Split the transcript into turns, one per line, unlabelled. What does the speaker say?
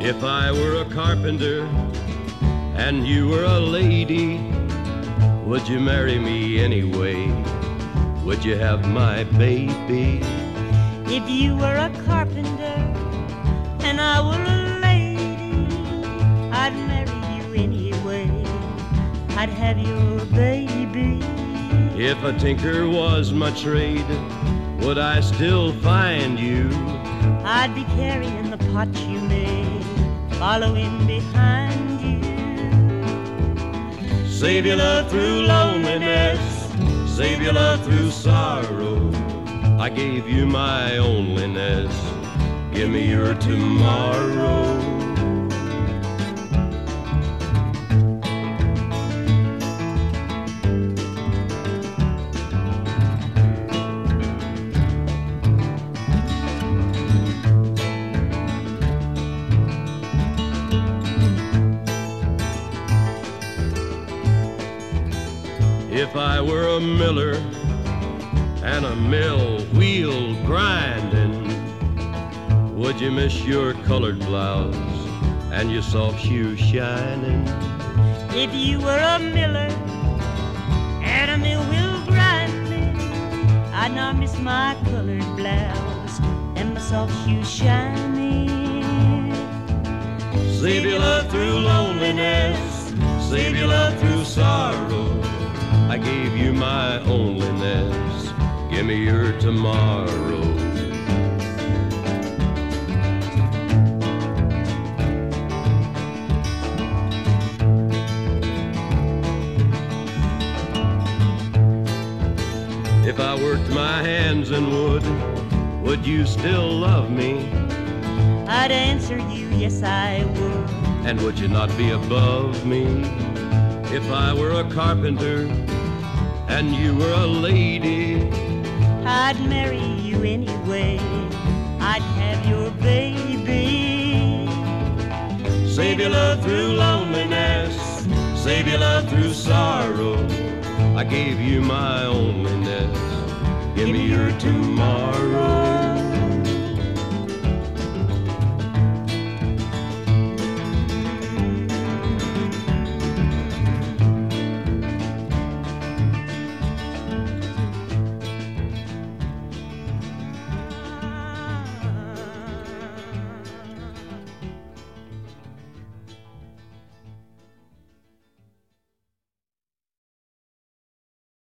If I were a carpenter and you were a lady, would you marry me anyway? Would you have my baby?
If you were a carpenter and I were a lady, I'd marry you anyway. I'd have your baby.
If a tinker was my trade, would I still find you?
I'd be carrying the pot you made, following behind you.
Save your love through loneliness, save your love through sorrow. I gave you my onlyness, give me your tomorrow. If I were a miller and a mill wheel grinding, would you miss your colored blouse and your soft shoes shining?
If you were a miller and a mill wheel grinding, I'd not miss my colored blouse and my soft shoes shining.
Save your love through loneliness, save your love through sorrow. I gave you my onlyness, give me your tomorrow. If I worked my hands in would you still love me?
I'd answer you, yes I would.
And would you not be above me? If I were a carpenter and you were a lady,
I'd marry you anyway. I'd have your baby.
Save your love through loneliness, save your love through sorrow. I gave you my onlyness, give me your tomorrow.